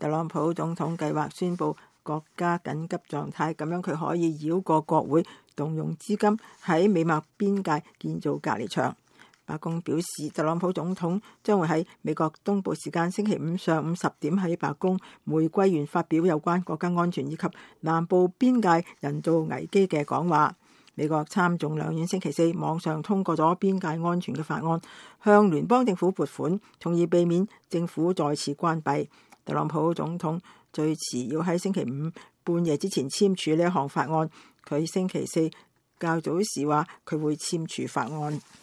特朗普總統計劃宣布國家緊急狀態，咁樣佢可以繞過國會，動用資金喺美墨邊界建造隔離牆。白宮表示，特朗普總統將會喺美國東部時間星期五上午10點喺白宮玫瑰園發表有關國家安全以及南部邊界人道危機嘅講話。美國參眾兩院星期四網上通過咗邊界安全嘅法案，向聯邦政府撥款，從而避免政府再次關閉。特朗普總統最遲要喺星期五半夜之前簽署呢一項法案。佢星期四較早時話佢會簽署法案。